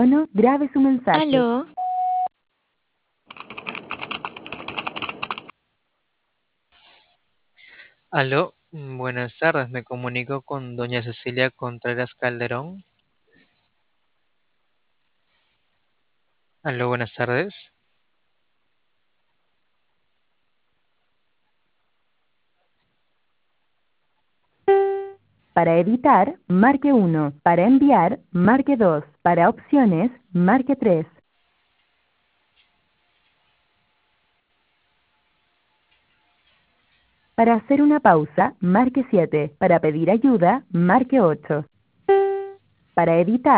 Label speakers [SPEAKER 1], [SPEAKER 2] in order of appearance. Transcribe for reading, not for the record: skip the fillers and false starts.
[SPEAKER 1] No, grabe su mensaje.
[SPEAKER 2] Aló,
[SPEAKER 3] Aló, buenas tardes, me comunico con doña Cecilia Contreras Calderón. Aló, buenas tardes.
[SPEAKER 1] Para editar, marque 1. Para enviar, marque 2. Para opciones, marque 3. Para hacer una pausa, marque 7. Para pedir ayuda, marque 8. Para editar,